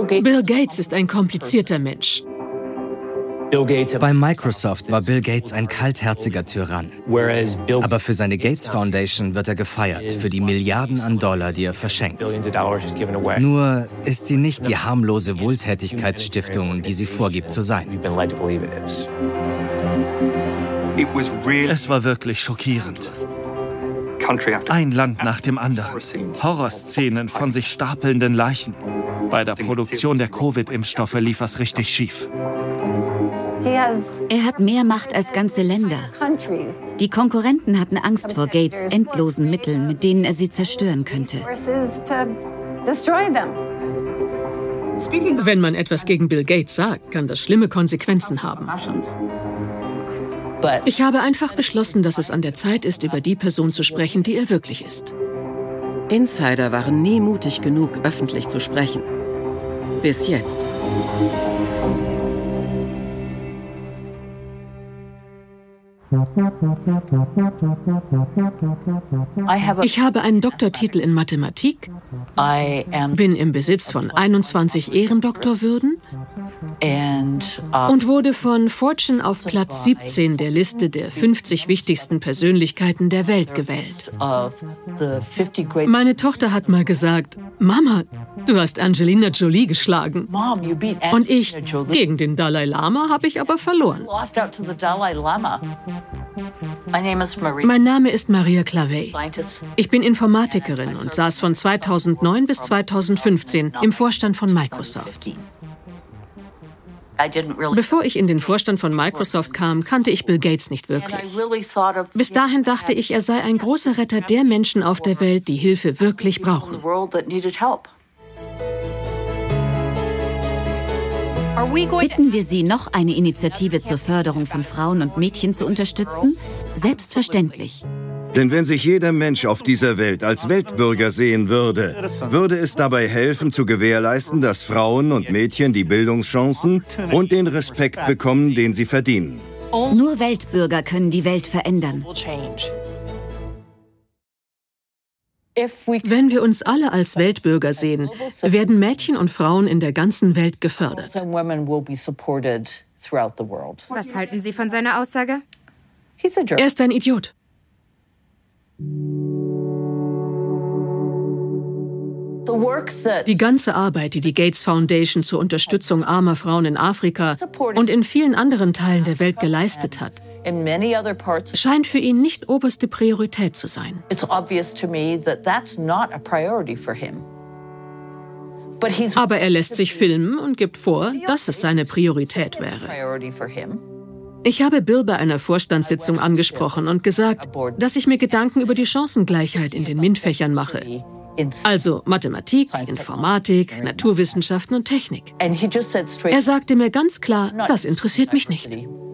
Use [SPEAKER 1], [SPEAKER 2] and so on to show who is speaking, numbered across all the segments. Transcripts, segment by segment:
[SPEAKER 1] Bill Gates ist ein komplizierter Mensch.
[SPEAKER 2] Bei Microsoft war Bill Gates ein kaltherziger Tyrann. Aber für seine Gates Foundation wird er gefeiert, für die Milliarden an Dollar, die er verschenkt. Nur ist sie nicht die harmlose Wohltätigkeitsstiftung, die sie vorgibt zu sein.
[SPEAKER 3] Es war wirklich schockierend. Ein Land nach dem anderen. Horrorszenen von sich stapelnden Leichen. Bei der Produktion der Covid-Impfstoffe lief es richtig schief.
[SPEAKER 4] Er hat mehr Macht als ganze Länder. Die Konkurrenten hatten Angst vor Gates' endlosen Mitteln, mit denen er sie zerstören könnte.
[SPEAKER 1] Wenn man etwas gegen Bill Gates sagt, kann das schlimme Konsequenzen haben. Ich habe einfach beschlossen, dass es an der Zeit ist, über die Person zu sprechen, die er wirklich ist.
[SPEAKER 5] Insider waren nie mutig genug, öffentlich zu sprechen. Bis jetzt.
[SPEAKER 1] Ich habe einen Doktortitel in Mathematik, bin im Besitz von 21 Ehrendoktorwürden und wurde von Fortune auf Platz 17 der Liste der 50 wichtigsten Persönlichkeiten der Welt gewählt. Meine Tochter hat mal gesagt, Mama, du hast Angelina Jolie geschlagen. Und ich, gegen den Dalai Lama habe ich aber verloren. Mein Name ist Maria Clavé. Ich bin Informatikerin und saß von 2009 bis 2015 im Vorstand von Microsoft. Bevor ich in den Vorstand von Microsoft kam, kannte ich Bill Gates nicht wirklich. Bis dahin dachte ich, er sei ein großer Retter der Menschen auf der Welt, die Hilfe wirklich brauchen.
[SPEAKER 4] Bitten wir Sie, noch eine Initiative zur Förderung von Frauen und Mädchen zu unterstützen? Selbstverständlich.
[SPEAKER 6] Denn wenn sich jeder Mensch auf dieser Welt als Weltbürger sehen würde, würde es dabei helfen, zu gewährleisten, dass Frauen und Mädchen die Bildungschancen und den Respekt bekommen, den sie verdienen.
[SPEAKER 4] Nur Weltbürger können die Welt verändern.
[SPEAKER 1] Wenn wir uns alle als Weltbürger sehen, werden Mädchen und Frauen in der ganzen Welt gefördert.
[SPEAKER 7] Was halten Sie von seiner Aussage?
[SPEAKER 1] Er ist ein Idiot. Die ganze Arbeit, die die Gates Foundation zur Unterstützung armer Frauen in Afrika und in vielen anderen Teilen der Welt geleistet hat, scheint für ihn nicht oberste Priorität zu sein. Aber er lässt sich filmen und gibt vor, dass es seine Priorität wäre. Ich habe Bill bei einer Vorstandssitzung angesprochen und gesagt, dass ich mir Gedanken über die Chancengleichheit in den MINT-Fächern mache. Also Mathematik, Informatik, Naturwissenschaften und Technik. Er sagte mir ganz klar, das interessiert mich nicht.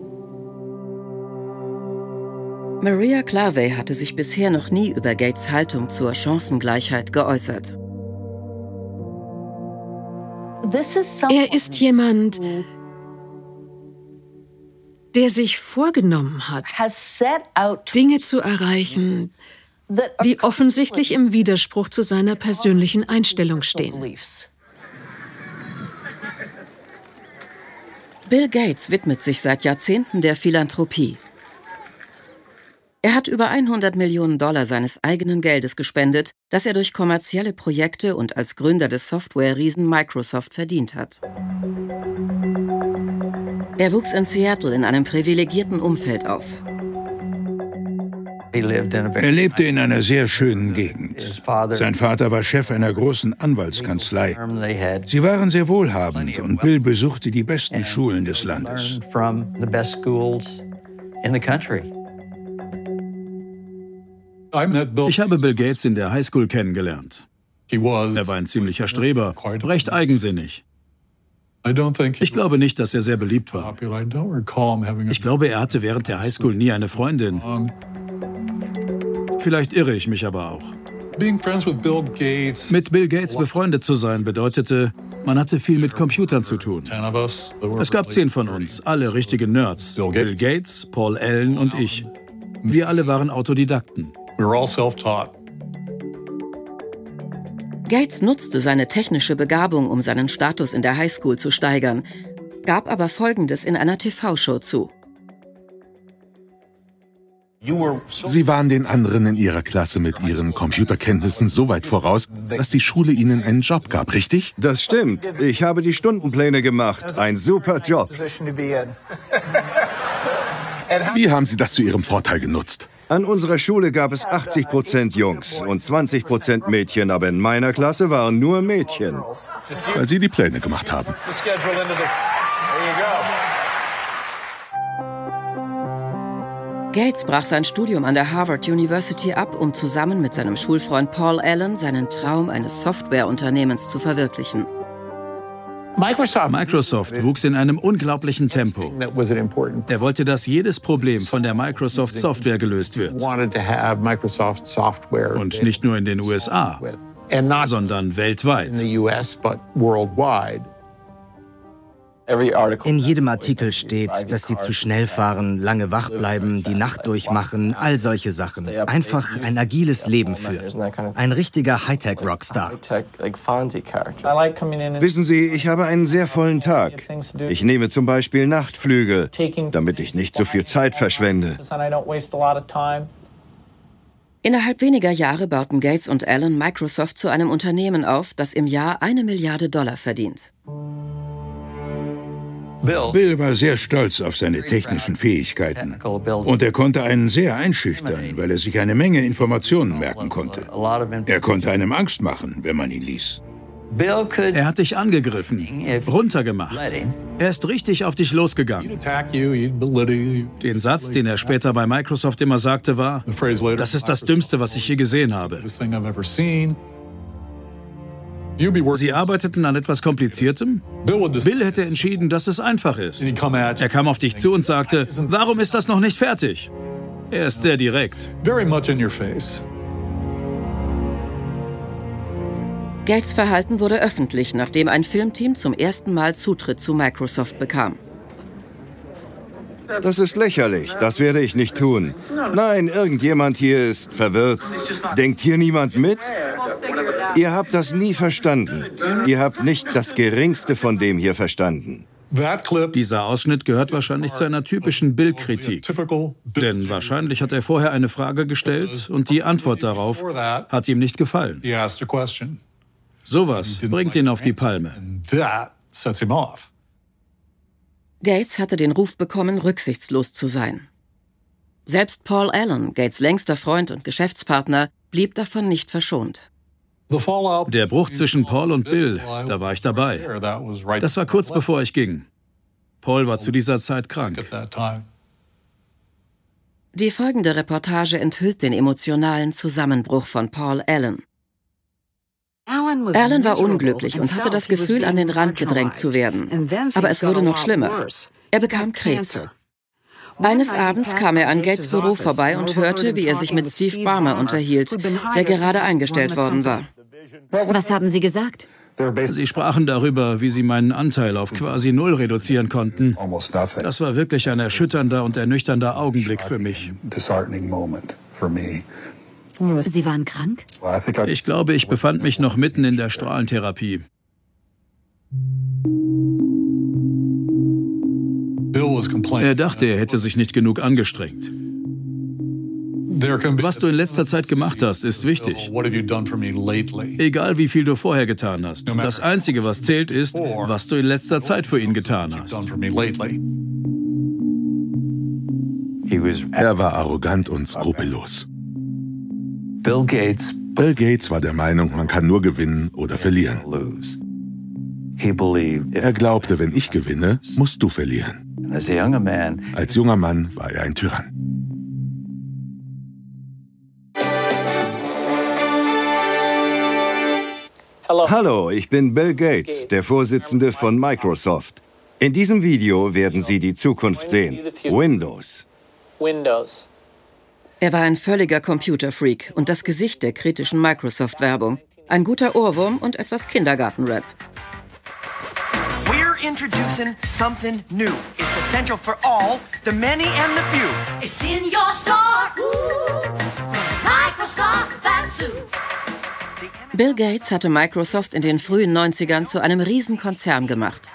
[SPEAKER 5] Maria Clavé hatte sich bisher noch nie über Gates' Haltung zur Chancengleichheit geäußert.
[SPEAKER 1] Er ist jemand, der sich vorgenommen hat, Dinge zu erreichen, die offensichtlich im Widerspruch zu seiner persönlichen Einstellung stehen.
[SPEAKER 5] Bill Gates widmet sich seit Jahrzehnten der Philanthropie. Er hat über 100 Millionen Dollar seines eigenen Geldes gespendet, das er durch kommerzielle Projekte und als Gründer des Software-Riesen Microsoft verdient hat. Er wuchs in Seattle in einem privilegierten Umfeld auf.
[SPEAKER 8] Er lebte in einer sehr schönen Gegend. Sein Vater war Chef einer großen Anwaltskanzlei. Sie waren sehr wohlhabend und Bill besuchte die besten Schulen des Landes.
[SPEAKER 9] Ich habe Bill Gates in der Highschool kennengelernt. Er war ein ziemlicher Streber, recht eigensinnig. Ich glaube nicht, dass er sehr beliebt war. Ich glaube, er hatte während der Highschool nie eine Freundin. Vielleicht irre ich mich aber auch. Mit Bill Gates befreundet zu sein bedeutete, man hatte viel mit Computern zu tun. Es gab 10 von uns, alle richtige Nerds. Bill Gates, Paul Allen und ich. Wir alle waren Autodidakten.
[SPEAKER 5] Gates nutzte seine technische Begabung, um seinen Status in der Highschool zu steigern, gab aber Folgendes in einer TV-Show zu.
[SPEAKER 10] Sie waren den anderen in Ihrer Klasse mit Ihren Computerkenntnissen so weit voraus, dass die Schule Ihnen einen Job gab, richtig?
[SPEAKER 6] Das stimmt. Ich habe die Stundenpläne gemacht. Ein super Job.
[SPEAKER 10] Wie haben Sie das zu Ihrem Vorteil genutzt?
[SPEAKER 6] An unserer Schule gab es 80% Jungs und 20% Mädchen, aber in meiner Klasse waren nur Mädchen.
[SPEAKER 10] Weil Sie die Pläne gemacht haben.
[SPEAKER 5] Gates brach sein Studium an der Harvard University ab, um zusammen mit seinem Schulfreund Paul Allen seinen Traum eines Softwareunternehmens zu verwirklichen.
[SPEAKER 9] Microsoft wuchs in einem unglaublichen Tempo. Er wollte, dass jedes Problem von der Microsoft Software gelöst wird. Und nicht nur in den USA, sondern weltweit.
[SPEAKER 2] In jedem Artikel steht, dass sie zu schnell fahren, lange wach bleiben, die Nacht durchmachen, all solche Sachen. Einfach ein agiles Leben führen. Ein richtiger Hightech-Rockstar.
[SPEAKER 6] Wissen Sie, ich habe einen sehr vollen Tag. Ich nehme zum Beispiel Nachtflüge, damit ich nicht so viel Zeit verschwende.
[SPEAKER 5] Innerhalb weniger Jahre bauten Gates und Allen Microsoft zu einem Unternehmen auf, das im Jahr $1 Milliarde verdient.
[SPEAKER 8] Bill war sehr stolz auf seine technischen Fähigkeiten. Und er konnte einen sehr einschüchtern, weil er sich eine Menge Informationen merken konnte. Er konnte einem Angst machen, wenn man ihn ließ.
[SPEAKER 9] Er hat dich angegriffen, runtergemacht. Er ist richtig auf dich losgegangen. Den Satz, den er später bei Microsoft immer sagte, war: Das ist das Dümmste, was ich je gesehen habe. Sie arbeiteten an etwas Kompliziertem? Bill hätte entschieden, dass es einfach ist. Er kam auf dich zu und sagte: Warum ist das noch nicht fertig? Er ist sehr direkt.
[SPEAKER 5] Gates' Verhalten wurde öffentlich, nachdem ein Filmteam zum ersten Mal Zutritt zu Microsoft bekam.
[SPEAKER 6] Das ist lächerlich, das werde ich nicht tun. Nein, irgendjemand hier ist verwirrt. Denkt hier niemand mit? Ihr habt das nie verstanden. Ihr habt nicht das Geringste von dem hier verstanden.
[SPEAKER 9] Dieser Ausschnitt gehört wahrscheinlich zu einer typischen Bill-Kritik. Denn wahrscheinlich hat er vorher eine Frage gestellt und die Antwort darauf hat ihm nicht gefallen. Sowas bringt ihn auf die Palme.
[SPEAKER 5] Gates hatte den Ruf bekommen, rücksichtslos zu sein. Selbst Paul Allen, Gates' längster Freund und Geschäftspartner, blieb davon nicht verschont.
[SPEAKER 9] Der Bruch zwischen Paul und Bill, da war ich dabei. Das war kurz bevor ich ging. Paul war zu dieser Zeit krank.
[SPEAKER 5] Die folgende Reportage enthüllt den emotionalen Zusammenbruch von Paul Allen. Allen war unglücklich und hatte das Gefühl, an den Rand gedrängt zu werden. Aber es wurde noch schlimmer. Er bekam Krebs. Eines Abends kam er an Gates' Büro vorbei und hörte, wie er sich mit Steve Ballmer unterhielt, der gerade eingestellt worden war.
[SPEAKER 4] Was haben Sie gesagt?
[SPEAKER 9] Sie sprachen darüber, wie sie meinen Anteil auf quasi null reduzieren konnten. Das war wirklich ein erschütternder und ernüchternder Augenblick für mich.
[SPEAKER 4] Sie waren krank?
[SPEAKER 9] Ich glaube, ich befand mich noch mitten in der Strahlentherapie. Er dachte, er hätte sich nicht genug angestrengt. Was du in letzter Zeit gemacht hast, ist wichtig. Egal, wie viel du vorher getan hast. Das Einzige, was zählt, ist, was du in letzter Zeit für ihn getan hast.
[SPEAKER 10] Er war arrogant und skrupellos. Bill Gates war der Meinung, man kann nur gewinnen oder verlieren. Er glaubte, wenn ich gewinne, musst du verlieren. Als junger Mann war er ein Tyrann.
[SPEAKER 6] Hallo, ich bin Bill Gates, der Vorsitzende von Microsoft. In diesem Video werden Sie die Zukunft sehen. Windows.
[SPEAKER 5] Er war ein völliger Computerfreak und das Gesicht der kritischen Microsoft-Werbung. Ein guter Ohrwurm und etwas Kindergarten-Rap.
[SPEAKER 11] We're introducing something new. It's essential for all, the many and the few. It's in your store. Ooh, Microsoft, that's who.
[SPEAKER 5] Bill Gates hatte Microsoft in den frühen 90ern zu einem Riesenkonzern gemacht.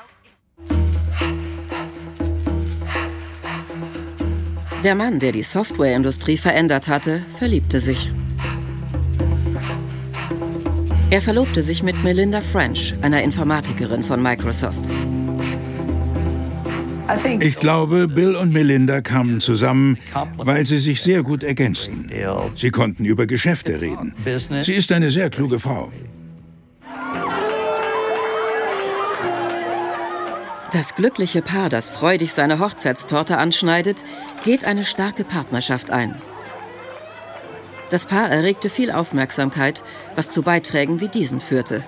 [SPEAKER 5] Der Mann, der die Softwareindustrie verändert hatte, verliebte sich. Er verlobte sich mit Melinda French, einer Informatikerin von Microsoft.
[SPEAKER 8] Ich glaube, Bill und Melinda kamen zusammen, weil sie sich sehr gut ergänzten. Sie konnten über Geschäfte reden. Sie ist eine sehr kluge Frau.
[SPEAKER 5] Das glückliche Paar, das freudig seine Hochzeitstorte anschneidet, geht eine starke Partnerschaft ein. Das Paar erregte viel Aufmerksamkeit, was zu Beiträgen wie diesen führte.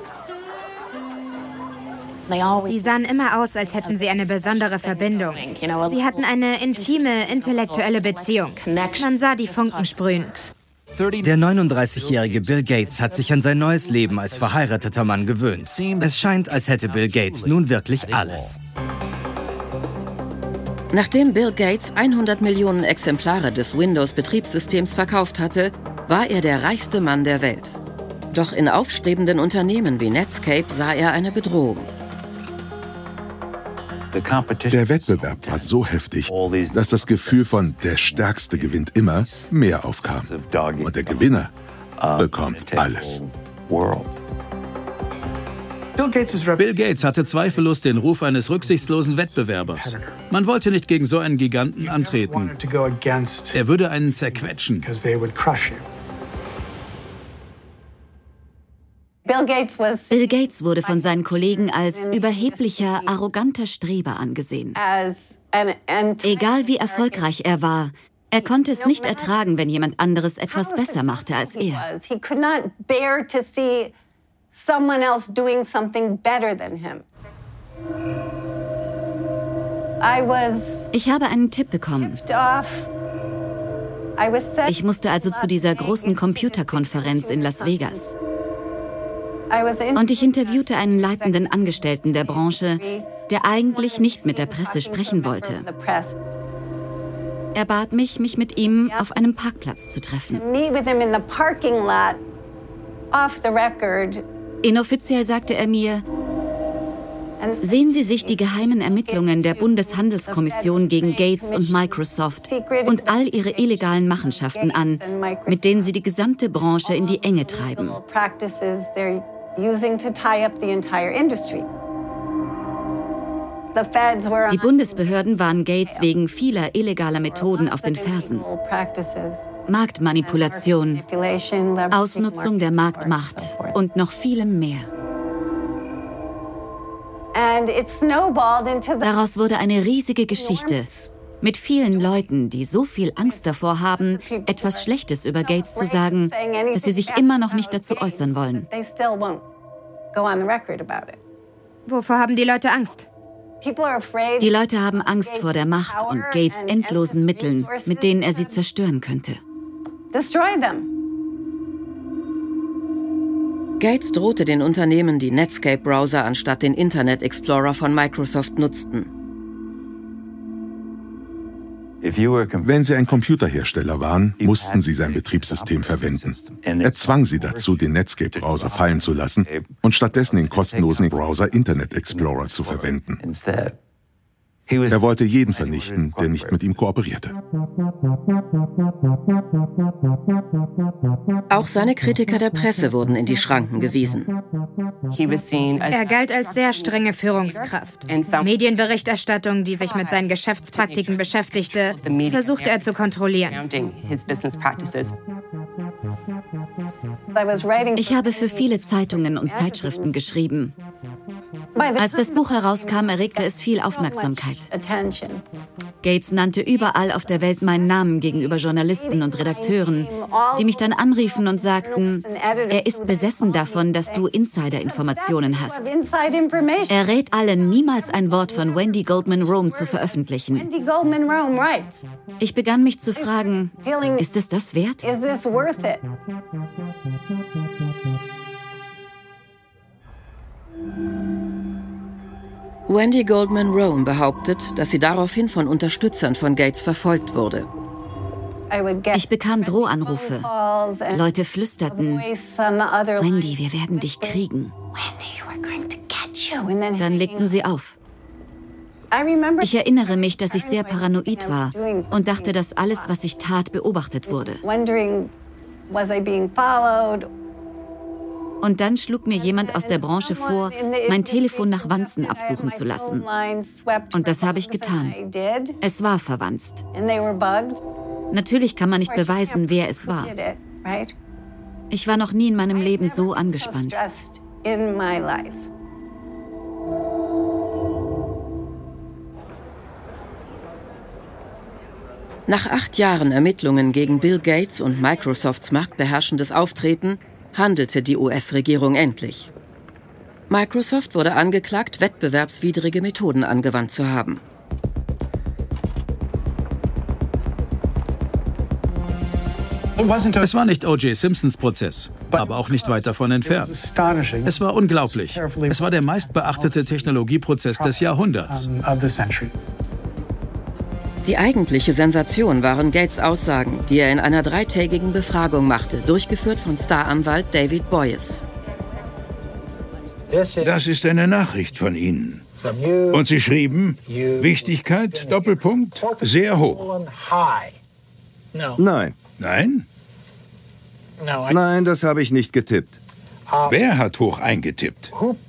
[SPEAKER 7] Sie sahen immer aus, als hätten sie eine besondere Verbindung. Sie hatten eine intime, intellektuelle Beziehung. Man sah die Funken sprühen.
[SPEAKER 2] Der 39-jährige Bill Gates hat sich an sein neues Leben als verheirateter Mann gewöhnt. Es scheint, als hätte Bill Gates nun wirklich alles.
[SPEAKER 5] Nachdem Bill Gates 100 Millionen Exemplare des Windows-Betriebssystems verkauft hatte, war er der reichste Mann der Welt. Doch in aufstrebenden Unternehmen wie Netscape sah er eine Bedrohung.
[SPEAKER 10] Der Wettbewerb war so heftig, dass das Gefühl von „der Stärkste gewinnt immer" mehr aufkam. Und der Gewinner bekommt alles.
[SPEAKER 9] Bill Gates hatte zweifellos den Ruf eines rücksichtslosen Wettbewerbers. Man wollte nicht gegen so einen Giganten antreten. Er würde einen zerquetschen.
[SPEAKER 4] Bill Gates wurde von seinen Kollegen als überheblicher, arroganter Streber angesehen. Egal wie erfolgreich er war, er konnte es nicht ertragen, wenn jemand anderes etwas besser machte als er. Ich habe einen Tipp bekommen. Ich musste also zu dieser großen Computerkonferenz in Las Vegas. Und ich interviewte einen leitenden Angestellten der Branche, der eigentlich nicht mit der Presse sprechen wollte. Er bat mich, mich mit ihm auf einem Parkplatz zu treffen. Inoffiziell sagte er mir: Sehen Sie sich die geheimen Ermittlungen der Bundeshandelskommission gegen Gates und Microsoft und all ihre illegalen Machenschaften an, mit denen sie die gesamte Branche in die Enge treiben. Die Bundesbehörden waren Gates wegen vieler illegaler Methoden auf den Fersen. Marktmanipulation, Ausnutzung der Marktmacht und noch vielem mehr. Daraus wurde eine riesige Geschichte mit vielen Leuten, die so viel Angst davor haben, etwas Schlechtes über Gates zu sagen, dass sie sich immer noch nicht dazu äußern wollen.
[SPEAKER 7] Wovor haben die Leute Angst?
[SPEAKER 4] Die Leute haben Angst vor der Macht und Gates' endlosen Mitteln, mit denen er sie zerstören könnte.
[SPEAKER 5] Gates drohte den Unternehmen, die Netscape-Browser anstatt den Internet Explorer von Microsoft nutzten.
[SPEAKER 10] Wenn Sie ein Computerhersteller waren, mussten Sie sein Betriebssystem verwenden. Er zwang Sie dazu, den Netscape-Browser fallen zu lassen und stattdessen den kostenlosen Browser Internet Explorer zu verwenden. Er wollte jeden vernichten, der nicht mit ihm kooperierte.
[SPEAKER 5] Auch seine Kritiker der Presse wurden in die Schranken gewiesen.
[SPEAKER 7] Er galt als sehr strenge Führungskraft. Medienberichterstattung, die sich mit seinen Geschäftspraktiken beschäftigte, versuchte er zu kontrollieren.
[SPEAKER 4] Ich habe für viele Zeitungen und Zeitschriften geschrieben. Als das Buch herauskam, erregte es viel Aufmerksamkeit. Gates nannte überall auf der Welt meinen Namen gegenüber Journalisten und Redakteuren, die mich dann anriefen und sagten, er ist besessen davon, dass du Insider-Informationen hast. Er rät allen, niemals ein Wort von Wendy Goldman Rome zu veröffentlichen. Ich begann mich zu fragen, ist es das wert?
[SPEAKER 5] Wendy Goldman Rome behauptet, dass sie daraufhin von Unterstützern von Gates verfolgt wurde.
[SPEAKER 4] Ich bekam Drohanrufe. Leute flüsterten, Wendy, wir werden dich kriegen. Dann legten sie auf. Ich erinnere mich, dass ich sehr paranoid war und dachte, dass alles, was ich tat, beobachtet wurde. Und dann schlug mir jemand aus der Branche vor, mein Telefon nach Wanzen absuchen zu lassen. Und das habe ich getan. Es war verwanzt. Natürlich kann man nicht beweisen, wer es war. Ich war noch nie in meinem Leben so angespannt.
[SPEAKER 5] Nach 8 Jahren Ermittlungen gegen Bill Gates und Microsofts marktbeherrschendes Auftreten handelte die US-Regierung endlich. Microsoft wurde angeklagt, wettbewerbswidrige Methoden angewandt zu haben.
[SPEAKER 9] Es war nicht O.J. Simpsons Prozess, aber auch nicht weit davon entfernt. Es war unglaublich. Es war der meistbeachtete Technologieprozess des Jahrhunderts.
[SPEAKER 5] Die eigentliche Sensation waren Gates' Aussagen, die er in einer 3-tägigen Befragung machte, durchgeführt von Staranwalt David Boies.
[SPEAKER 8] Das ist eine Nachricht von Ihnen. Und Sie schrieben, Wichtigkeit, Doppelpunkt, sehr hoch.
[SPEAKER 6] Nein.
[SPEAKER 8] Nein?
[SPEAKER 6] Nein, das habe ich nicht getippt.
[SPEAKER 8] Wer hat hoch eingetippt?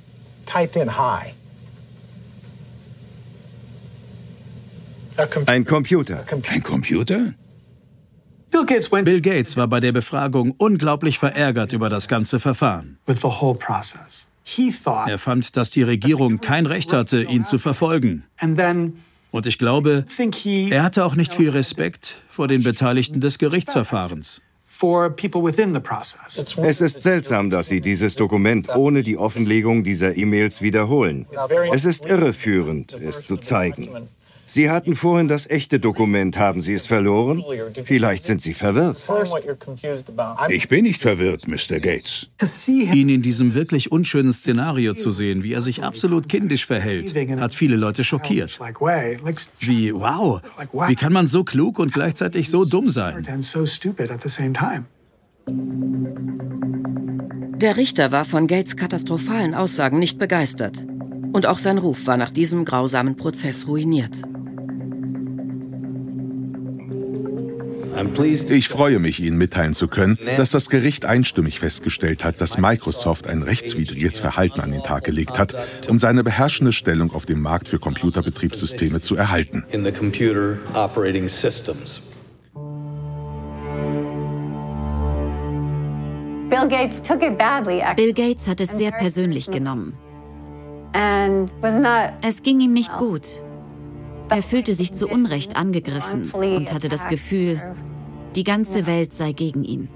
[SPEAKER 6] Ein Computer.
[SPEAKER 8] Ein Computer?
[SPEAKER 9] Bill Gates war bei der Befragung unglaublich verärgert über das ganze Verfahren. Er fand, dass die Regierung kein Recht hatte, ihn zu verfolgen. Und ich glaube, er hatte auch nicht viel Respekt vor den Beteiligten des Gerichtsverfahrens.
[SPEAKER 6] Es ist seltsam, dass Sie dieses Dokument ohne die Offenlegung dieser E-Mails wiederholen. Es ist irreführend, es zu zeigen. Sie hatten vorhin das echte Dokument. Haben Sie es verloren? Vielleicht sind Sie verwirrt.
[SPEAKER 8] Ich bin nicht verwirrt, Mr. Gates.
[SPEAKER 9] Ihn in diesem wirklich unschönen Szenario zu sehen, wie er sich absolut kindisch verhält, hat viele Leute schockiert. Wie, wow, wie kann man so klug und gleichzeitig so dumm sein?
[SPEAKER 5] Der Richter war von Gates' katastrophalen Aussagen nicht begeistert. Und auch sein Ruf war nach diesem grausamen Prozess ruiniert.
[SPEAKER 10] Ich freue mich, Ihnen mitteilen zu können, dass das Gericht einstimmig festgestellt hat, dass Microsoft ein rechtswidriges Verhalten an den Tag gelegt hat, um seine beherrschende Stellung auf dem Markt für Computerbetriebssysteme zu erhalten.
[SPEAKER 4] Bill Gates hat es sehr persönlich genommen. Es ging ihm nicht gut. Er fühlte sich zu Unrecht angegriffen und hatte das Gefühl, die ganze Welt sei gegen ihn.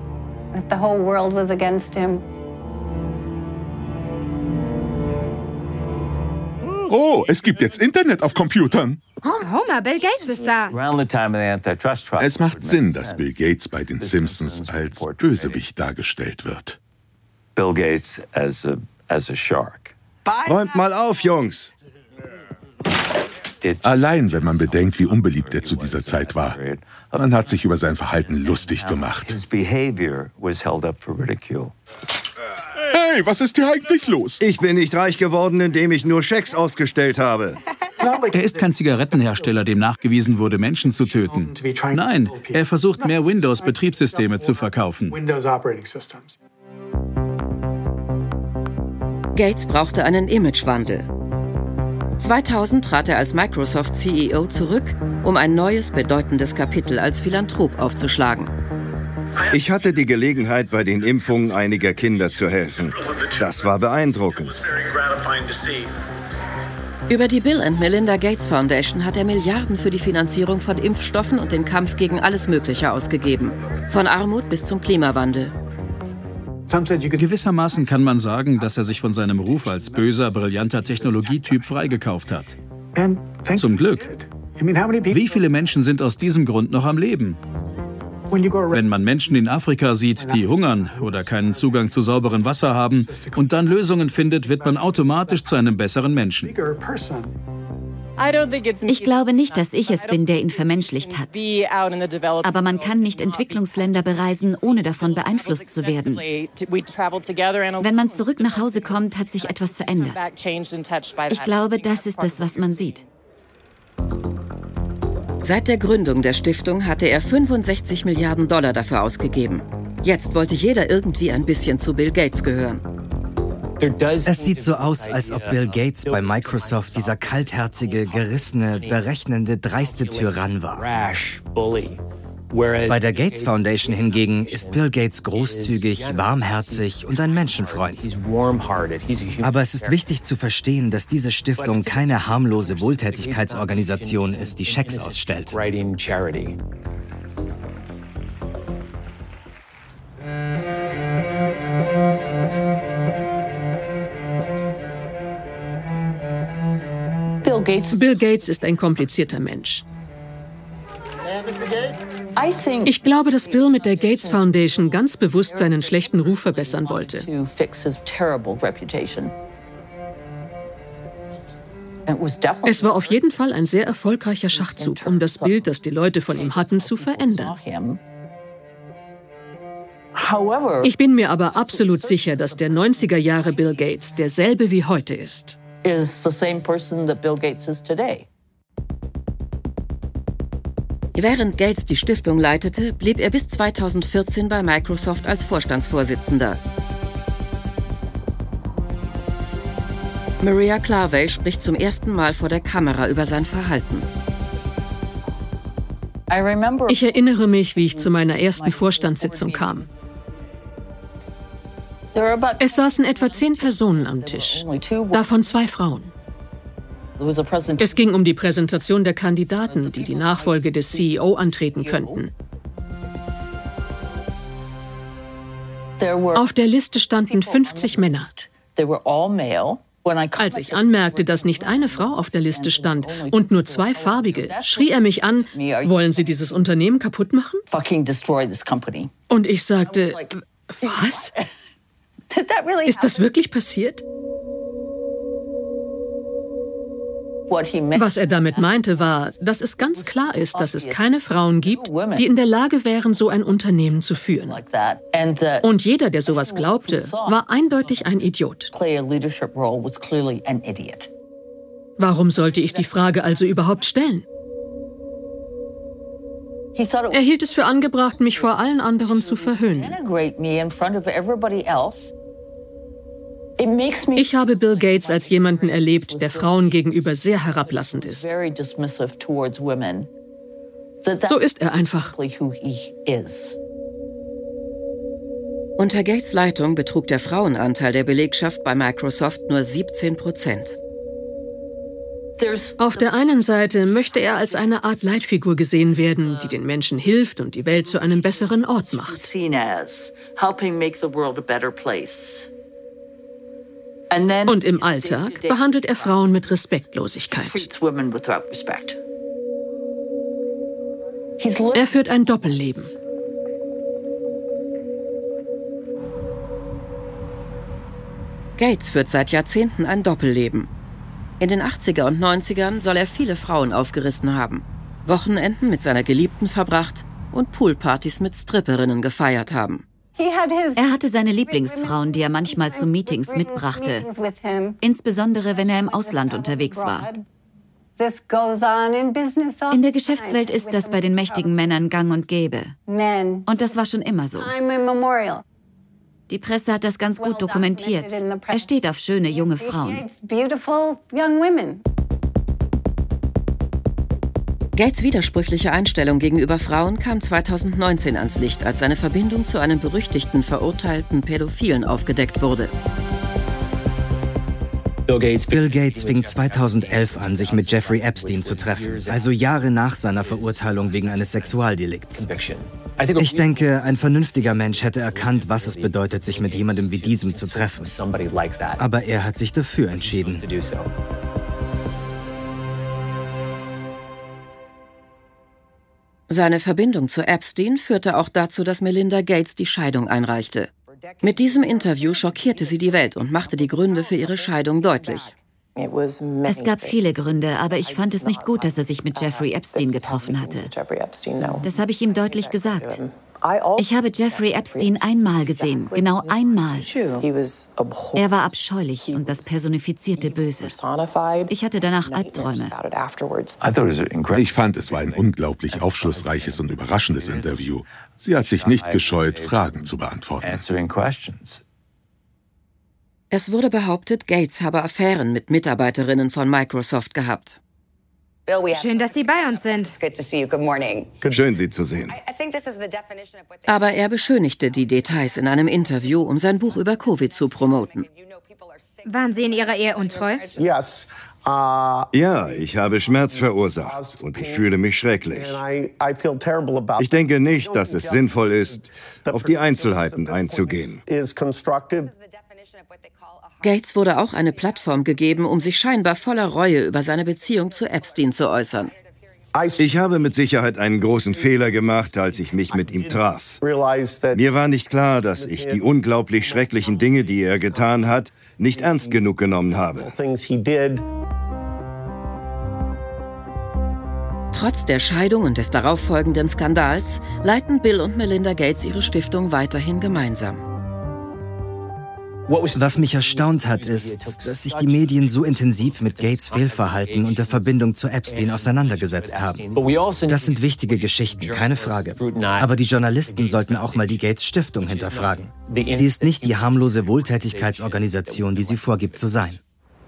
[SPEAKER 10] Oh, es gibt jetzt Internet auf Computern.
[SPEAKER 7] Homer, Bill Gates ist da.
[SPEAKER 10] Es macht Sinn, dass Bill Gates bei den Simpsons als Bösewicht dargestellt wird.
[SPEAKER 12] Bill Gates as a shark.
[SPEAKER 6] Räumt mal auf, Jungs!
[SPEAKER 10] Allein, wenn man bedenkt, wie unbeliebt er zu dieser Zeit war. Man hat sich über sein Verhalten lustig gemacht. Hey, was ist hier eigentlich los?
[SPEAKER 6] Ich bin nicht reich geworden, indem ich nur Schecks ausgestellt habe.
[SPEAKER 9] Er ist kein Zigarettenhersteller, dem nachgewiesen wurde, Menschen zu töten. Nein, er versucht, mehr Windows-Betriebssysteme zu verkaufen.
[SPEAKER 5] Gates brauchte einen Imagewandel. 2000 trat er als Microsoft-CEO zurück, um ein neues, bedeutendes Kapitel als Philanthrop aufzuschlagen.
[SPEAKER 6] Ich hatte die Gelegenheit, bei den Impfungen einiger Kinder zu helfen. Das war beeindruckend.
[SPEAKER 5] Über die Bill and Melinda Gates Foundation hat er Milliarden für die Finanzierung von Impfstoffen und den Kampf gegen alles Mögliche ausgegeben. Von Armut bis zum Klimawandel.
[SPEAKER 9] Gewissermaßen kann man sagen, dass er sich von seinem Ruf als böser, brillanter Technologietyp freigekauft hat. Zum Glück. Wie viele Menschen sind aus diesem Grund noch am Leben? Wenn man Menschen in Afrika sieht, die hungern oder keinen Zugang zu sauberem Wasser haben und dann Lösungen findet, wird man automatisch zu einem besseren Menschen.
[SPEAKER 4] Ich glaube nicht, dass ich es bin, der ihn vermenschlicht hat. Aber man kann nicht Entwicklungsländer bereisen, ohne davon beeinflusst zu werden. Wenn man zurück nach Hause kommt, hat sich etwas verändert. Ich glaube, das ist es, was man sieht.
[SPEAKER 5] Seit der Gründung der Stiftung hatte er 65 Milliarden Dollar dafür ausgegeben. Jetzt wollte jeder irgendwie ein bisschen zu Bill Gates gehören.
[SPEAKER 2] Es sieht so aus, als ob Bill Gates bei Microsoft dieser kaltherzige, gerissene, berechnende, dreiste Tyrann war. Bei der Gates Foundation hingegen ist Bill Gates großzügig, warmherzig und ein Menschenfreund. Aber es ist wichtig zu verstehen, dass diese Stiftung keine harmlose Wohltätigkeitsorganisation ist, die Schecks ausstellt.
[SPEAKER 1] Bill Gates ist ein komplizierter Mensch. Ich glaube, dass Bill mit der Gates Foundation ganz bewusst seinen schlechten Ruf verbessern wollte. Es war auf jeden Fall ein sehr erfolgreicher Schachzug, um das Bild, das die Leute von ihm hatten, zu verändern. Ich bin mir aber absolut sicher, dass der 90er Jahre Bill Gates derselbe wie heute ist.
[SPEAKER 5] Während Gates die Stiftung leitete, blieb er bis 2014 bei Microsoft als Vorstandsvorsitzender. Maria Clarvey spricht zum ersten Mal vor der Kamera über sein Verhalten.
[SPEAKER 1] Ich erinnere mich, wie ich zu meiner ersten Vorstandssitzung kam. Es saßen etwa 10 Personen am Tisch, davon 2 Frauen. Es ging um die Präsentation der Kandidaten, die die Nachfolge des CEO antreten könnten. Auf der Liste standen 50 Männer. Als ich anmerkte, dass nicht eine Frau auf der Liste stand und nur 2 farbige, schrie er mich an, wollen Sie dieses Unternehmen kaputt machen? Und ich sagte, was? Ist das wirklich passiert? Was er damit meinte, war, dass es ganz klar ist, dass es keine Frauen gibt, die in der Lage wären, so ein Unternehmen zu führen. Und jeder, der sowas glaubte, war eindeutig ein Idiot. Warum sollte ich die Frage also überhaupt stellen? Er hielt es für angebracht, mich vor allen anderen zu verhöhnen. Ich habe Bill Gates als jemanden erlebt, der Frauen gegenüber sehr herablassend ist. So ist er einfach.
[SPEAKER 5] Unter Gates Leitung betrug der Frauenanteil der Belegschaft bei Microsoft nur 17%.
[SPEAKER 1] Auf der einen Seite möchte er als eine Art Leitfigur gesehen werden, die den Menschen hilft und die Welt zu einem besseren Ort macht. Und im Alltag behandelt er Frauen mit Respektlosigkeit. Er führt ein Doppelleben.
[SPEAKER 5] Gates führt seit Jahrzehnten ein Doppelleben. In den 80er und 90ern soll er viele Frauen aufgerissen haben, Wochenenden mit seiner Geliebten verbracht und Poolpartys mit Stripperinnen gefeiert haben.
[SPEAKER 4] Er hatte seine Lieblingsfrauen, die er manchmal zu Meetings mitbrachte, insbesondere wenn er im Ausland unterwegs war. In der Geschäftswelt ist das bei den mächtigen Männern gang und gäbe. Und das war schon immer so. Die Presse hat das ganz gut dokumentiert. Er steht auf schöne junge Frauen.
[SPEAKER 5] Gates' widersprüchliche Einstellung gegenüber Frauen kam 2019 ans Licht, als seine Verbindung zu einem berüchtigten, verurteilten Pädophilen aufgedeckt wurde.
[SPEAKER 2] Bill Gates fing 2011 an, sich mit Jeffrey Epstein zu treffen, also Jahre nach seiner Verurteilung wegen eines Sexualdelikts. Ich denke, ein vernünftiger Mensch hätte erkannt, was es bedeutet, sich mit jemandem wie diesem zu treffen. Aber er hat sich dafür entschieden.
[SPEAKER 5] Seine Verbindung zu Epstein führte auch dazu, dass Melinda Gates die Scheidung einreichte. Mit diesem Interview schockierte sie die Welt und machte die Gründe für ihre Scheidung deutlich.
[SPEAKER 4] Es gab viele Gründe, aber ich fand es nicht gut, dass er sich mit Jeffrey Epstein getroffen hatte. Das habe ich ihm deutlich gesagt. Ich habe Jeffrey Epstein einmal gesehen, genau einmal. Er war abscheulich und das personifizierte Böse. Ich hatte danach Albträume.
[SPEAKER 10] Ich fand, es war ein unglaublich aufschlussreiches und überraschendes Interview. Sie hat sich nicht gescheut, Fragen zu beantworten.
[SPEAKER 5] Es wurde behauptet, Gates habe Affären mit Mitarbeiterinnen von Microsoft gehabt.
[SPEAKER 7] Schön, dass Sie bei uns sind.
[SPEAKER 6] Schön, Sie zu sehen.
[SPEAKER 5] Aber er beschönigte die Details in einem Interview, um sein Buch über Covid zu promoten.
[SPEAKER 7] Waren Sie in Ihrer Ehe untreu?
[SPEAKER 6] Ja, ich habe Schmerz verursacht und ich fühle mich schrecklich. Ich denke nicht, dass es sinnvoll ist, auf die Einzelheiten einzugehen.
[SPEAKER 5] Gates wurde auch eine Plattform gegeben, um sich scheinbar voller Reue über seine Beziehung zu Epstein zu äußern.
[SPEAKER 6] Ich habe mit Sicherheit einen großen Fehler gemacht, als ich mich mit ihm traf. Mir war nicht klar, dass ich die unglaublich schrecklichen Dinge, die er getan hat, nicht ernst genug genommen habe.
[SPEAKER 5] Trotz der Scheidung und des darauffolgenden Skandals leiten Bill und Melinda Gates ihre Stiftung weiterhin gemeinsam.
[SPEAKER 2] Was mich erstaunt hat, ist, dass sich die Medien so intensiv mit Gates' Fehlverhalten und der Verbindung zu Epstein auseinandergesetzt haben. Das sind wichtige Geschichten, keine Frage. Aber die Journalisten sollten auch mal die Gates-Stiftung hinterfragen. Sie ist nicht die harmlose Wohltätigkeitsorganisation, die sie vorgibt zu sein.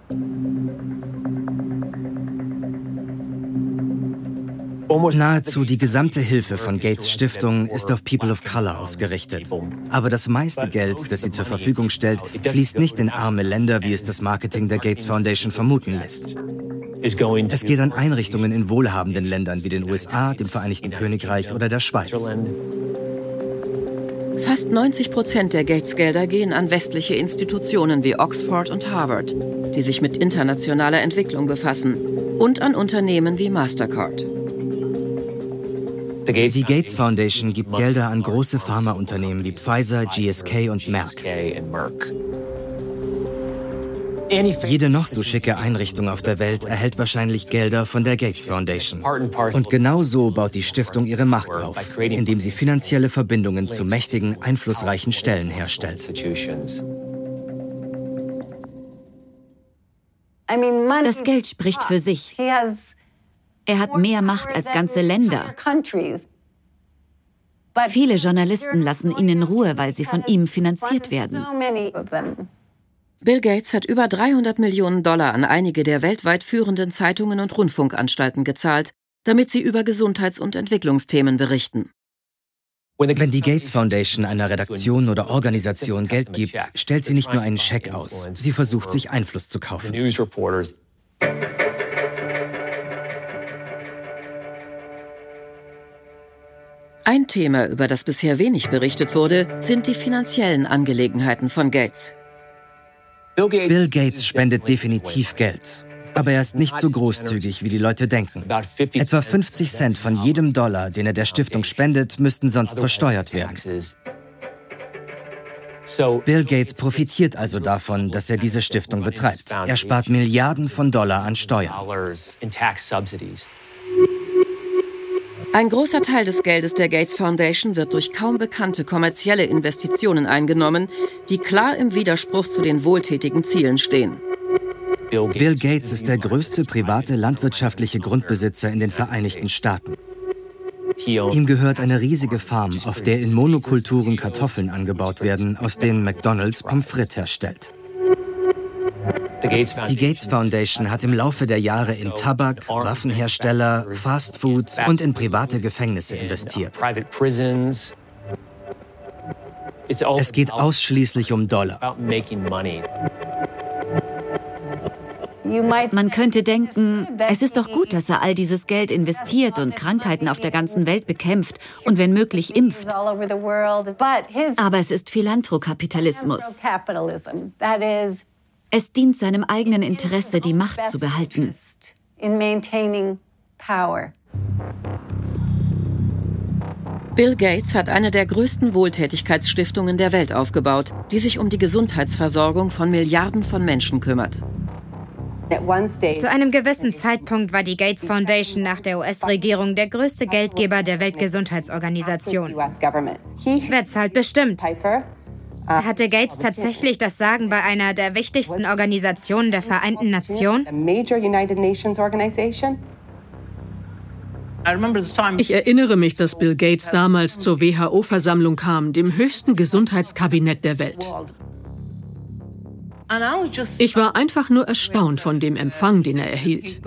[SPEAKER 2] Nahezu die gesamte Hilfe von Gates Stiftung ist auf People of Color ausgerichtet. Aber das meiste Geld, das sie zur Verfügung stellt, fließt nicht in arme Länder, wie es das Marketing der Gates Foundation vermuten lässt. Es geht an Einrichtungen in wohlhabenden Ländern wie den USA, dem Vereinigten Königreich oder der Schweiz.
[SPEAKER 5] Fast 90% der Gates-Gelder gehen an westliche Institutionen wie Oxford und Harvard, die sich mit internationaler Entwicklung befassen, und an Unternehmen wie Mastercard.
[SPEAKER 2] Die Gates Foundation gibt Gelder an große Pharmaunternehmen wie Pfizer, GSK und Merck. Jede noch so schicke Einrichtung auf der Welt erhält wahrscheinlich Gelder von der Gates Foundation. Und genau so baut die Stiftung ihre Macht auf, indem sie finanzielle Verbindungen zu mächtigen, einflussreichen Stellen herstellt.
[SPEAKER 4] Das Geld spricht für sich. Er hat mehr Macht als ganze Länder. Viele Journalisten lassen ihn in Ruhe, weil sie von ihm finanziert werden.
[SPEAKER 5] Bill Gates hat über $300 Millionen an einige der weltweit führenden Zeitungen und Rundfunkanstalten gezahlt, damit sie über Gesundheits- und Entwicklungsthemen berichten.
[SPEAKER 2] Wenn die Gates Foundation einer Redaktion oder Organisation Geld gibt, stellt sie nicht nur einen Scheck aus, sie versucht, sich Einfluss zu kaufen.
[SPEAKER 5] Ein Thema, über das bisher wenig berichtet wurde, sind die finanziellen Angelegenheiten von Gates.
[SPEAKER 2] Bill Gates spendet definitiv Geld. Aber er ist nicht so großzügig, wie die Leute denken. Etwa 50 Cent von jedem $, den er der Stiftung spendet, müssten sonst versteuert werden. Bill Gates profitiert also davon, dass er diese Stiftung betreibt. Er spart Milliarden von $, an Steuern.
[SPEAKER 5] Ein großer Teil des Geldes der Gates Foundation wird durch kaum bekannte kommerzielle Investitionen eingenommen, die klar im Widerspruch zu den wohltätigen Zielen stehen.
[SPEAKER 2] Bill Gates ist der größte private landwirtschaftliche Grundbesitzer in den Vereinigten Staaten. Ihm gehört eine riesige Farm, auf der in Monokulturen Kartoffeln angebaut werden, aus denen McDonald's Pommes frites herstellt. Die Gates Foundation hat im Laufe der Jahre in Tabak, Waffenhersteller, Fast Food und in private Gefängnisse investiert. Es geht ausschließlich um $.
[SPEAKER 4] Man könnte denken, es ist doch gut, dass er all dieses Geld investiert und Krankheiten auf der ganzen Welt bekämpft und wenn möglich impft. Aber es ist Philanthrokapitalismus. Es dient seinem eigenen Interesse, die Macht zu behalten.
[SPEAKER 5] Bill Gates hat eine der größten Wohltätigkeitsstiftungen der Welt aufgebaut, die sich um die Gesundheitsversorgung von Milliarden von Menschen kümmert.
[SPEAKER 7] Zu einem gewissen Zeitpunkt war die Gates Foundation nach der US-Regierung der größte Geldgeber der Weltgesundheitsorganisation. Wer zahlt bestimmt? Hatte Gates tatsächlich das Sagen bei einer der wichtigsten Organisationen der Vereinten Nationen?
[SPEAKER 1] Ich erinnere mich, dass Bill Gates damals zur WHO-Versammlung kam, dem höchsten Gesundheitskabinett der Welt. Ich war einfach nur erstaunt von dem Empfang, den er erhielt.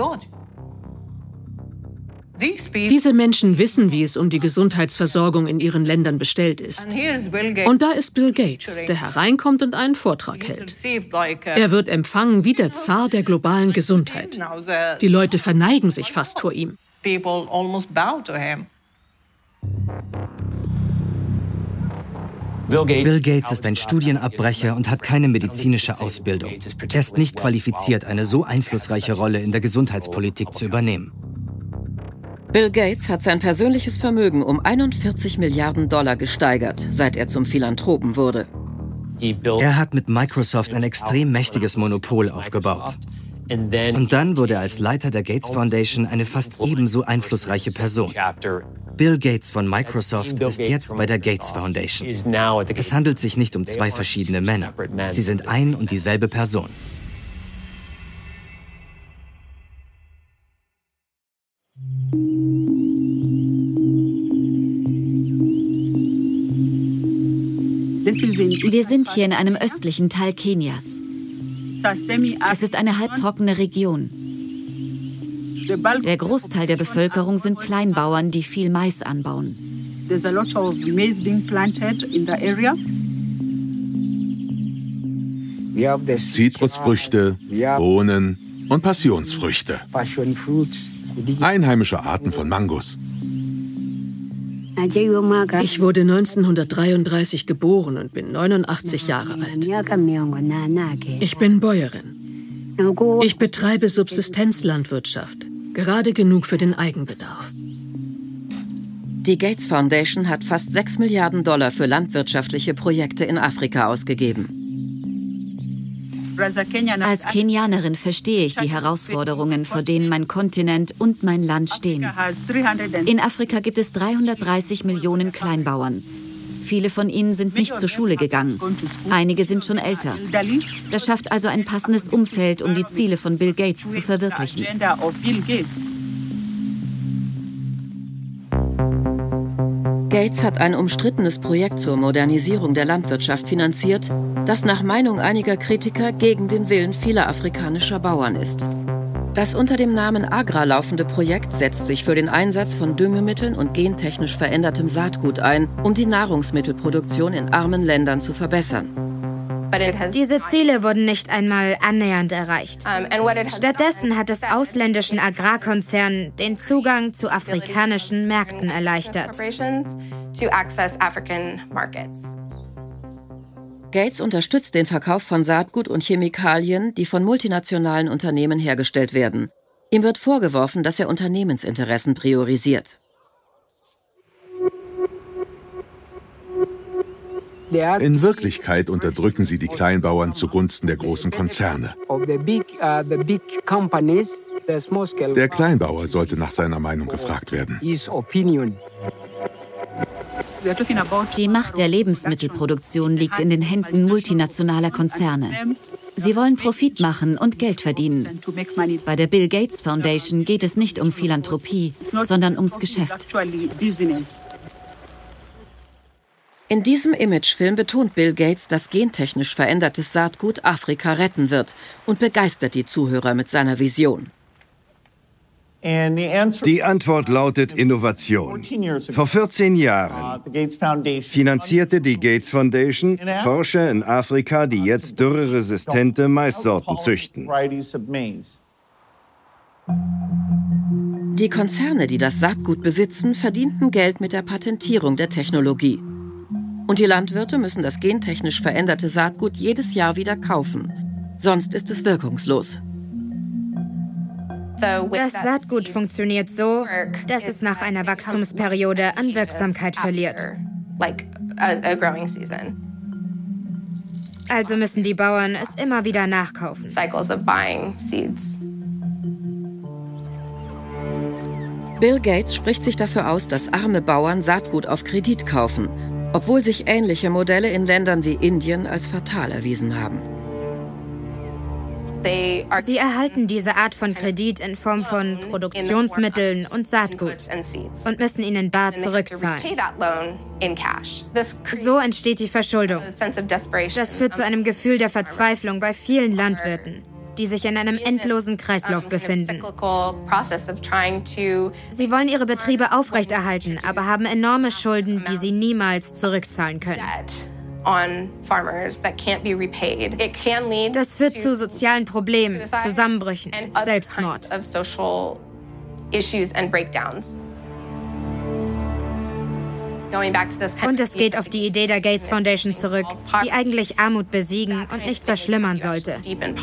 [SPEAKER 1] Diese Menschen wissen, wie es um die Gesundheitsversorgung in ihren Ländern bestellt ist. Und da ist Bill Gates, der hereinkommt und einen Vortrag hält. Er wird empfangen wie der Zar der globalen Gesundheit. Die Leute verneigen sich fast vor ihm.
[SPEAKER 2] Bill Gates ist ein Studienabbrecher und hat keine medizinische Ausbildung. Er ist nicht qualifiziert, eine so einflussreiche Rolle in der Gesundheitspolitik zu übernehmen.
[SPEAKER 5] Bill Gates hat sein persönliches Vermögen um 41 Milliarden Dollar gesteigert, seit er zum Philanthropen wurde.
[SPEAKER 2] Er hat mit Microsoft ein extrem mächtiges Monopol aufgebaut. Und dann wurde er als Leiter der Gates Foundation eine fast ebenso einflussreiche Person. Bill Gates von Microsoft ist jetzt bei der Gates Foundation. Es handelt sich nicht um zwei verschiedene Männer. Sie sind ein und dieselbe Person.
[SPEAKER 4] Wir sind hier in einem östlichen Teil Kenias. Es ist eine halbtrockene Region. Der Großteil der Bevölkerung sind Kleinbauern, die viel Mais anbauen.
[SPEAKER 10] Zitrusfrüchte, Bohnen und Passionsfrüchte. Einheimische Arten von Mangos.
[SPEAKER 1] Ich wurde 1933 geboren und bin 89 Jahre alt. Ich bin Bäuerin. Ich betreibe Subsistenzlandwirtschaft, gerade genug für den Eigenbedarf.
[SPEAKER 5] Die Gates Foundation hat fast 6 Milliarden Dollar für landwirtschaftliche Projekte in Afrika ausgegeben.
[SPEAKER 4] Als Kenianerin verstehe ich die Herausforderungen, vor denen mein Kontinent und mein Land stehen. In Afrika gibt es 330 Millionen Kleinbauern. Viele von ihnen sind nicht zur Schule gegangen. Einige sind schon älter. Das schafft also ein passendes Umfeld, um die Ziele von Bill Gates zu verwirklichen.
[SPEAKER 5] Gates hat ein umstrittenes Projekt zur Modernisierung der Landwirtschaft finanziert, das nach Meinung einiger Kritiker gegen den Willen vieler afrikanischer Bauern ist. Das unter dem Namen AGRA laufende Projekt setzt sich für den Einsatz von Düngemitteln und gentechnisch verändertem Saatgut ein, um die Nahrungsmittelproduktion in armen Ländern zu verbessern.
[SPEAKER 7] Diese Ziele wurden nicht einmal annähernd erreicht. Stattdessen hat es ausländischen Agrarkonzernen den Zugang zu afrikanischen Märkten erleichtert.
[SPEAKER 5] Gates unterstützt den Verkauf von Saatgut und Chemikalien, die von multinationalen Unternehmen hergestellt werden. Ihm wird vorgeworfen, dass er Unternehmensinteressen priorisiert.
[SPEAKER 10] In Wirklichkeit unterdrücken sie die Kleinbauern zugunsten der großen Konzerne. Der Kleinbauer sollte nach seiner Meinung gefragt werden.
[SPEAKER 4] Die Macht der Lebensmittelproduktion liegt in den Händen multinationaler Konzerne. Sie wollen Profit machen und Geld verdienen. Bei der Bill Gates Foundation geht es nicht um Philanthropie, sondern ums Geschäft.
[SPEAKER 5] In diesem Imagefilm betont Bill Gates, dass gentechnisch verändertes Saatgut Afrika retten wird und begeistert die Zuhörer mit seiner Vision.
[SPEAKER 6] Die Antwort lautet Innovation. Vor 14 Jahren finanzierte die Gates Foundation Forscher in Afrika, die jetzt dürreresistente Maissorten züchten.
[SPEAKER 5] Die Konzerne, die das Saatgut besitzen, verdienten Geld mit der Patentierung der Technologie. Und die Landwirte müssen das gentechnisch veränderte Saatgut jedes Jahr wieder kaufen. Sonst ist es wirkungslos.
[SPEAKER 7] Das Saatgut funktioniert so, dass es nach einer Wachstumsperiode an Wirksamkeit verliert. Also müssen die Bauern es immer wieder nachkaufen.
[SPEAKER 5] Bill Gates spricht sich dafür aus, dass arme Bauern Saatgut auf Kredit kaufen, obwohl sich ähnliche Modelle in Ländern wie Indien als fatal erwiesen haben.
[SPEAKER 7] Sie erhalten diese Art von Kredit in Form von Produktionsmitteln und Saatgut und müssen ihn in bar zurückzahlen. So entsteht die Verschuldung. Das führt zu einem Gefühl der Verzweiflung bei vielen Landwirten, die sich in einem endlosen Kreislauf befinden. Sie wollen ihre Betriebe aufrechterhalten, aber haben enorme Schulden, die sie niemals zurückzahlen können. Das führt zu sozialen Problemen, Zusammenbrüchen, Selbstmord. Und es geht auf die Idee der Gates Foundation zurück, die eigentlich Armut besiegen und nicht verschlimmern sollte.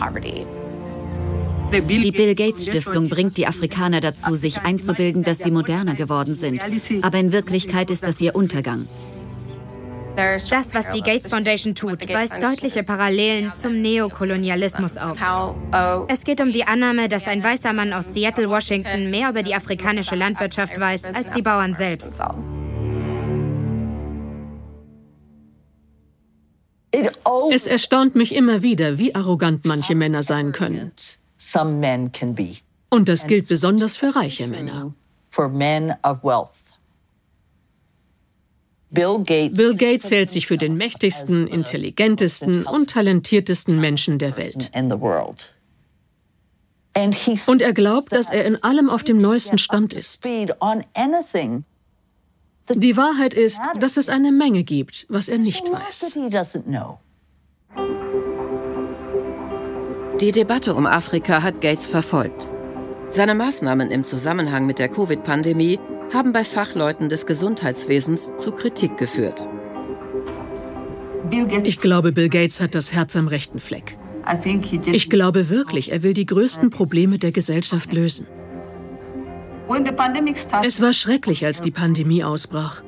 [SPEAKER 4] Die Bill Gates Stiftung bringt die Afrikaner dazu, sich einzubilden, dass sie moderner geworden sind. Aber in Wirklichkeit ist das ihr Untergang.
[SPEAKER 7] Das, was die Gates Foundation tut, weist deutliche Parallelen zum Neokolonialismus auf. Es geht um die Annahme, dass ein weißer Mann aus Seattle, Washington, mehr über die afrikanische Landwirtschaft weiß als die Bauern selbst.
[SPEAKER 1] Es erstaunt mich immer wieder, wie arrogant manche Männer sein können. Und das gilt besonders für reiche Männer. Bill Gates hält sich für den mächtigsten, intelligentesten und talentiertesten Menschen der Welt. Und er glaubt, dass er in allem auf dem neuesten Stand ist. Die Wahrheit ist, dass es eine Menge gibt, was er nicht weiß.
[SPEAKER 5] Die Debatte um Afrika hat Gates verfolgt. Seine Maßnahmen im Zusammenhang mit der Covid-Pandemie haben bei Fachleuten des Gesundheitswesens zu Kritik geführt.
[SPEAKER 1] Ich glaube, Bill Gates hat das Herz am rechten Fleck. Ich glaube wirklich, er will die größten Probleme der Gesellschaft lösen. Es war schrecklich, als die Pandemie ausbrach.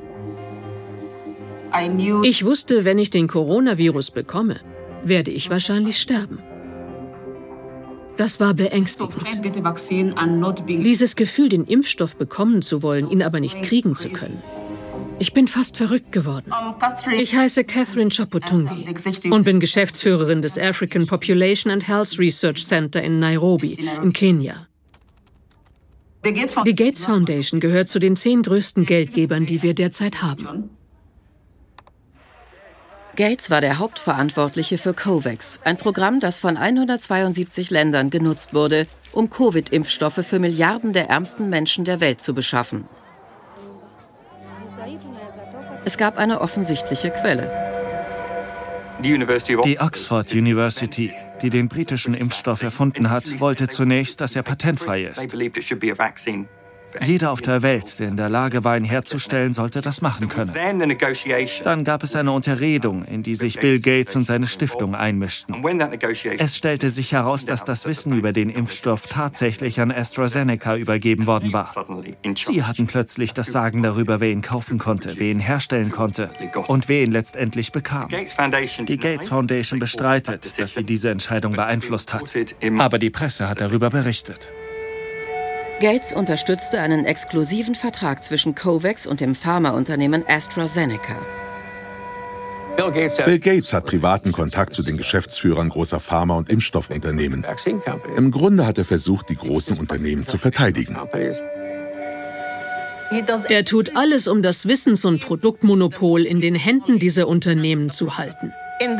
[SPEAKER 1] Ich wusste, wenn ich den Coronavirus bekomme, werde ich wahrscheinlich sterben. Das war beängstigend. Dieses Gefühl, den Impfstoff bekommen zu wollen, ihn aber nicht kriegen zu können. Ich bin fast verrückt geworden. Ich heiße Catherine Chopotungi und bin Geschäftsführerin des African Population and Health Research Center in Nairobi, in Kenia. Die Gates Foundation gehört zu den 10 größten Geldgebern, die wir derzeit haben.
[SPEAKER 5] Gates war der Hauptverantwortliche für COVAX, ein Programm, das von 172 Ländern genutzt wurde, um Covid-Impfstoffe für Milliarden der ärmsten Menschen der Welt zu beschaffen. Es gab eine offensichtliche Quelle.
[SPEAKER 3] Die Oxford University, die den britischen Impfstoff erfunden hat, wollte zunächst, dass er patentfrei ist. Jeder auf der Welt, der in der Lage war, ihn herzustellen, sollte das machen können. Dann gab es eine Unterredung, in die sich Bill Gates und seine Stiftung einmischten. Es stellte sich heraus, dass das Wissen über den Impfstoff tatsächlich an AstraZeneca übergeben worden war. Sie hatten plötzlich das Sagen darüber, wer ihn kaufen konnte, wer ihn herstellen konnte und wer ihn letztendlich bekam. Die Gates Foundation bestreitet, dass sie diese Entscheidung beeinflusst hat. Aber die Presse hat darüber berichtet.
[SPEAKER 5] Gates unterstützte einen exklusiven Vertrag zwischen COVAX und dem Pharmaunternehmen AstraZeneca.
[SPEAKER 10] Bill Gates hat privaten Kontakt zu den Geschäftsführern großer Pharma- und Impfstoffunternehmen. Im Grunde hat er versucht, die großen Unternehmen zu verteidigen.
[SPEAKER 1] Er tut alles, um das Wissens- und Produktmonopol in den Händen dieser Unternehmen zu halten.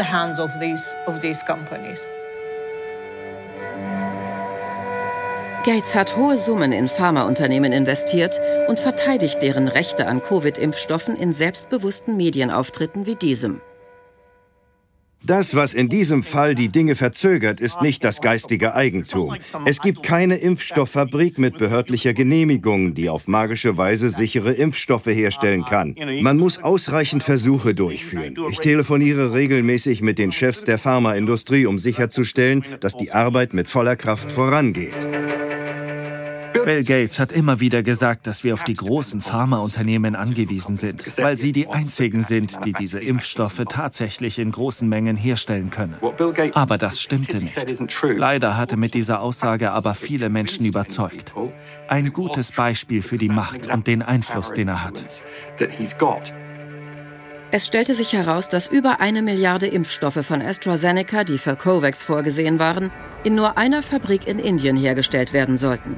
[SPEAKER 5] Gates hat hohe Summen in Pharmaunternehmen investiert und verteidigt deren Rechte an Covid-Impfstoffen in selbstbewussten Medienauftritten wie diesem.
[SPEAKER 6] Das, was in diesem Fall die Dinge verzögert, ist nicht das geistige Eigentum. Es gibt keine Impfstofffabrik mit behördlicher Genehmigung, die auf magische Weise sichere Impfstoffe herstellen kann. Man muss ausreichend Versuche durchführen. Ich telefoniere regelmäßig mit den Chefs der Pharmaindustrie, um sicherzustellen, dass die Arbeit mit voller Kraft vorangeht.
[SPEAKER 3] Bill Gates hat immer wieder gesagt, dass wir auf die großen Pharmaunternehmen angewiesen sind, weil sie die einzigen sind, die diese Impfstoffe tatsächlich in großen Mengen herstellen können. Aber das stimmte nicht. Leider hatte mit dieser Aussage aber viele Menschen überzeugt. Ein gutes Beispiel für die Macht und den Einfluss, den er hat.
[SPEAKER 5] Es stellte sich heraus, dass über 1 Milliarde Impfstoffe von AstraZeneca, die für COVAX vorgesehen waren, in nur einer Fabrik in Indien hergestellt werden sollten.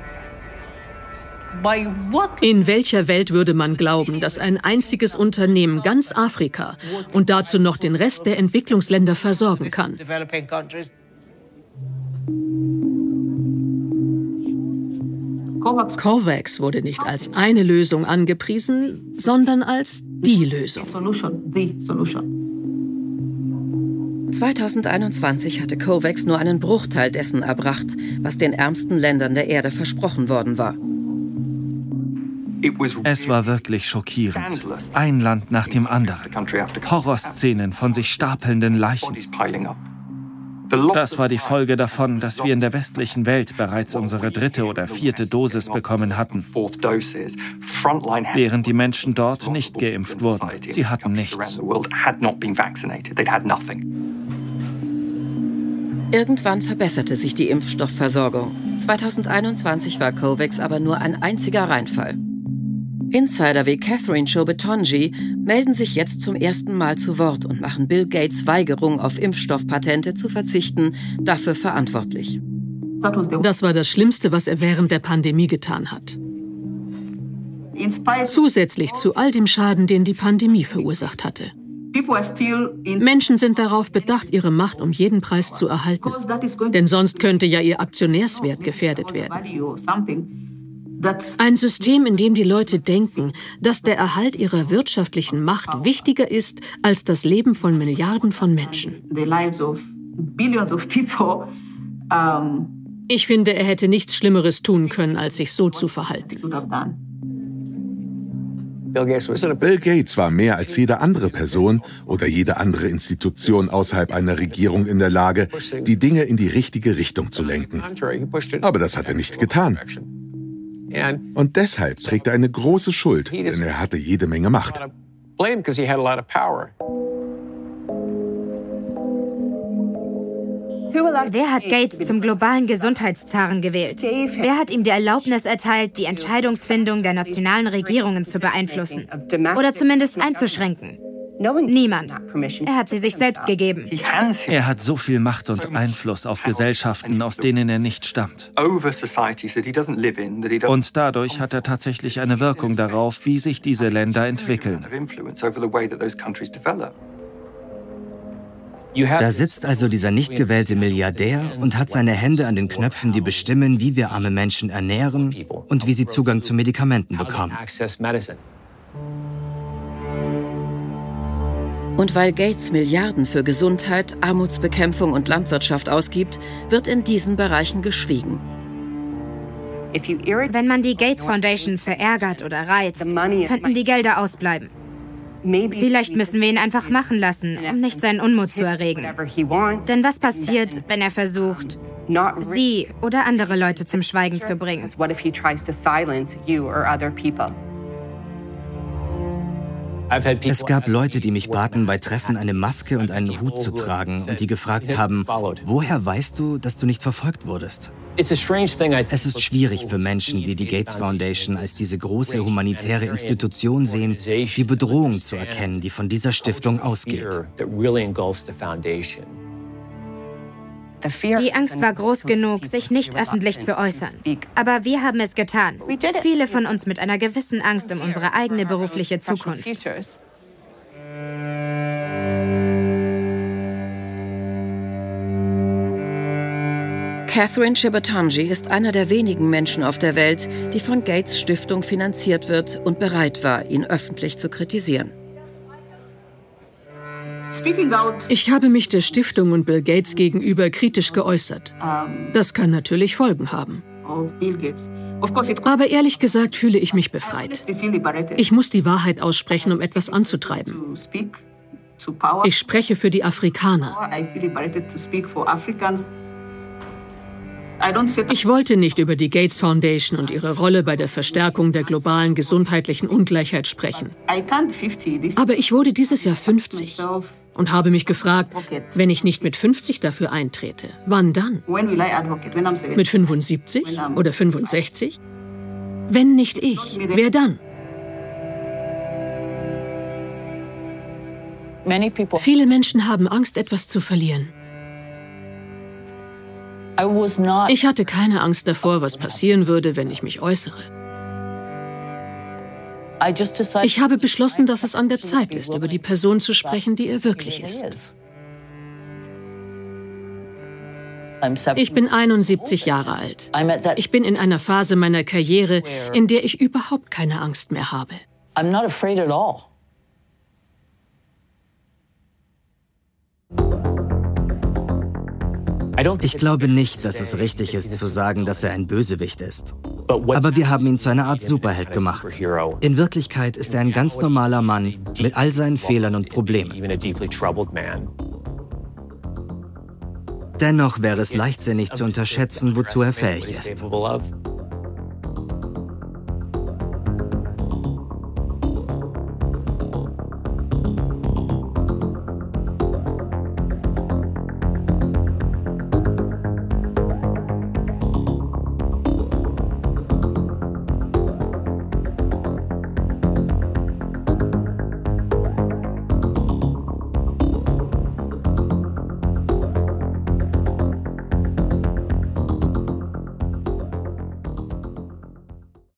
[SPEAKER 1] In welcher Welt würde man glauben, dass ein einziges Unternehmen ganz Afrika und dazu noch den Rest der Entwicklungsländer versorgen kann? COVAX wurde nicht als eine Lösung angepriesen, sondern als die Lösung.
[SPEAKER 5] 2021 hatte COVAX nur einen Bruchteil dessen erbracht, was den ärmsten Ländern der Erde versprochen worden war.
[SPEAKER 3] Es war wirklich schockierend. Ein Land nach dem anderen. Horrorszenen von sich stapelnden Leichen. Das war die Folge davon, dass wir in der westlichen Welt bereits unsere 3. oder 4. Dosis bekommen hatten, während die Menschen dort nicht geimpft wurden. Sie hatten nichts.
[SPEAKER 5] Irgendwann verbesserte sich die Impfstoffversorgung. 2021 war COVAX aber nur ein einziger Reinfall. Insider wie Catherine Chobetonji melden sich jetzt zum ersten Mal zu Wort und machen Bill Gates' Weigerung, auf Impfstoffpatente zu verzichten, dafür verantwortlich.
[SPEAKER 1] Das war das Schlimmste, was er während der Pandemie getan hat. Zusätzlich zu all dem Schaden, den die Pandemie verursacht hatte. Menschen sind darauf bedacht, ihre Macht um jeden Preis zu erhalten. Denn sonst könnte ja ihr Aktionärswert gefährdet werden. Ein System, in dem die Leute denken, dass der Erhalt ihrer wirtschaftlichen Macht wichtiger ist als das Leben von Milliarden von Menschen. Ich finde, er hätte nichts Schlimmeres tun können, als sich so zu verhalten.
[SPEAKER 10] Bill Gates war mehr als jede andere Person oder jede andere Institution außerhalb einer Regierung in der Lage, die Dinge in die richtige Richtung zu lenken. Aber das hat er nicht getan. Und deshalb trägt er eine große Schuld, denn er hatte jede Menge Macht.
[SPEAKER 7] Wer hat Gates zum globalen Gesundheitszaren gewählt? Wer hat ihm die Erlaubnis erteilt, die Entscheidungsfindung der nationalen Regierungen zu beeinflussen oder zumindest einzuschränken? Niemand. Er hat sie sich selbst gegeben.
[SPEAKER 3] Er hat so viel Macht und Einfluss auf Gesellschaften, aus denen er nicht stammt. Und dadurch hat er tatsächlich eine Wirkung darauf, wie sich diese Länder entwickeln.
[SPEAKER 2] Da sitzt also dieser nicht gewählte Milliardär und hat seine Hände an den Knöpfen, die bestimmen, wie wir arme Menschen ernähren und wie sie Zugang zu Medikamenten bekommen.
[SPEAKER 5] Und weil Gates Milliarden für Gesundheit, Armutsbekämpfung und Landwirtschaft ausgibt, wird in diesen Bereichen geschwiegen.
[SPEAKER 7] Wenn man die Gates Foundation verärgert oder reizt, könnten die Gelder ausbleiben. Vielleicht müssen wir ihn einfach machen lassen, um nicht seinen Unmut zu erregen. Denn was passiert, wenn er versucht, Sie oder andere Leute zum Schweigen zu bringen?
[SPEAKER 2] Es gab Leute, die mich baten, bei Treffen eine Maske und einen Hut zu tragen und die gefragt haben, woher weißt du, dass du nicht verfolgt wurdest? Es ist schwierig für Menschen, die die Gates Foundation als diese große humanitäre Institution sehen, die Bedrohung zu erkennen, die von dieser Stiftung ausgeht.
[SPEAKER 7] Die Angst war groß genug, sich nicht öffentlich zu äußern. Aber wir haben es getan. Viele von uns mit einer gewissen Angst um unsere eigene berufliche Zukunft.
[SPEAKER 5] Catherine Chobetonji ist einer der wenigen Menschen auf der Welt, die von Gates Stiftung finanziert wird und bereit war, ihn öffentlich zu kritisieren.
[SPEAKER 1] Ich habe mich der Stiftung und Bill Gates gegenüber kritisch geäußert. Das kann natürlich Folgen haben. Aber ehrlich gesagt fühle ich mich befreit. Ich muss die Wahrheit aussprechen, um etwas anzutreiben. Ich spreche für die Afrikaner. Ich wollte nicht über die Gates Foundation und ihre Rolle bei der Verstärkung der globalen gesundheitlichen Ungleichheit sprechen. Aber ich wurde dieses Jahr 50 und habe mich gefragt, wenn ich nicht mit 50 dafür eintrete, wann dann? Mit 75 oder 65? Wenn nicht ich, wer dann? Viele Menschen haben Angst, etwas zu verlieren. Ich hatte keine Angst davor, was passieren würde, wenn ich mich äußere. Ich habe beschlossen, dass es an der Zeit ist, über die Person zu sprechen, die er wirklich ist. Ich bin 71 Jahre alt. Ich bin in einer Phase meiner Karriere, in der ich überhaupt keine Angst mehr habe.
[SPEAKER 2] Ich glaube nicht, dass es richtig ist zu sagen, dass er ein Bösewicht ist. Aber wir haben ihn zu einer Art Superheld gemacht. In Wirklichkeit ist er ein ganz normaler Mann mit all seinen Fehlern und Problemen. Dennoch wäre es leichtsinnig zu unterschätzen, wozu er fähig ist.